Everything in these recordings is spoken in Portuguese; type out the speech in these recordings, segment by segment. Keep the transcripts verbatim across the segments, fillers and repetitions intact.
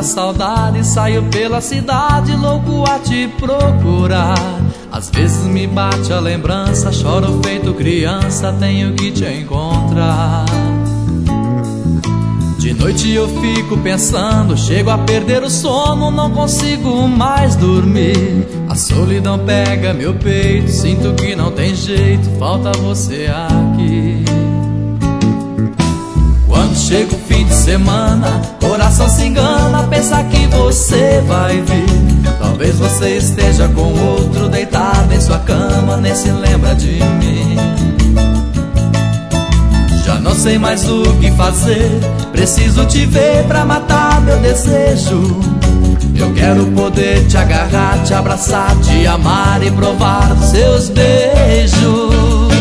saudade, saio pela cidade louco a te procurar. Às vezes me bate a lembrança, choro feito criança, tenho que te encontrar. De noite eu fico pensando, chego a perder o sono, não consigo mais dormir. A solidão pega meu peito, sinto que não tem jeito, falta você aqui. Quando chega o fim de semana, coração se engana, pensa que você vai vir. Talvez você esteja com outro deitado em sua cama, nem se lembra de mim. Já não sei mais o que fazer, preciso te ver pra matar meu desejo. Eu quero poder te agarrar, te abraçar, te amar e provar dos seus beijos.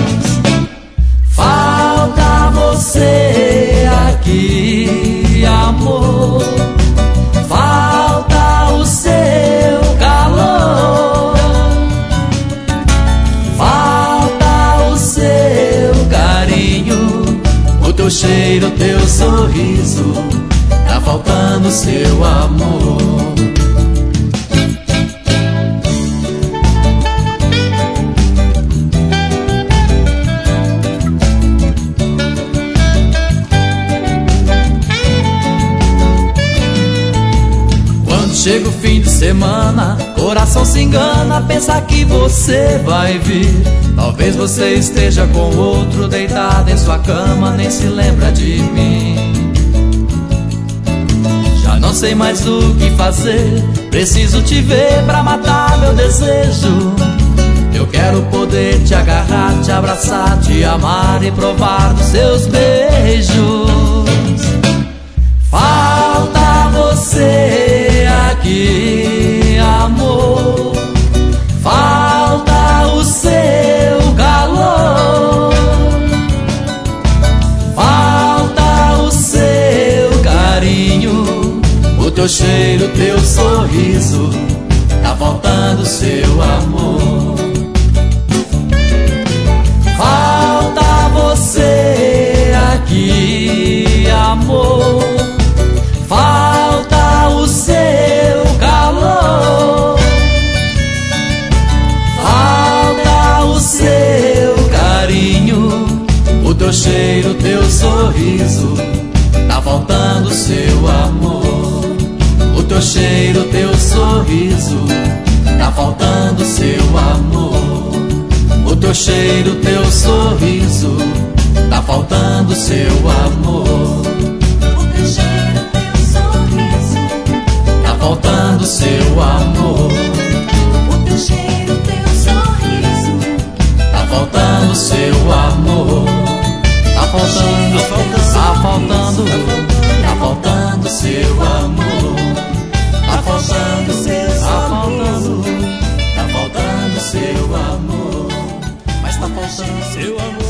Falta você aqui, amor. Falta o seu calor. Falta o seu carinho, o teu cheiro, o teu sorriso. Tá faltando o seu amor. Chega o fim de semana, coração se engana, pensa que você vai vir. Talvez você esteja com outro deitado em sua cama, nem se lembra de mim. Já não sei mais o que fazer, preciso te ver pra matar meu desejo. Eu quero poder te agarrar, te abraçar, te amar e provar dos seus beijos. Falta você aqui, amor. Falta o seu calor. Falta o seu carinho, o teu cheiro, o teu sorriso. Tá faltando o seu amor. Falta você aqui, amor. Falta o seu calor. Falta o seu carinho, o teu cheiro, o teu sorriso. Tá faltando o seu amor. O teu cheiro, o teu sorriso. Tá faltando o seu amor. O teu cheiro, o teu sorriso. Tá faltando o seu amor. Faltando seu amor, o teu cheiro, o teu sorriso. Tá faltando seu amor. Tá faltando, tá faltando, tá faltando seu amor. Tá faltando, tá faltando, tá faltando seu amor. Mas tá faltando seu amor.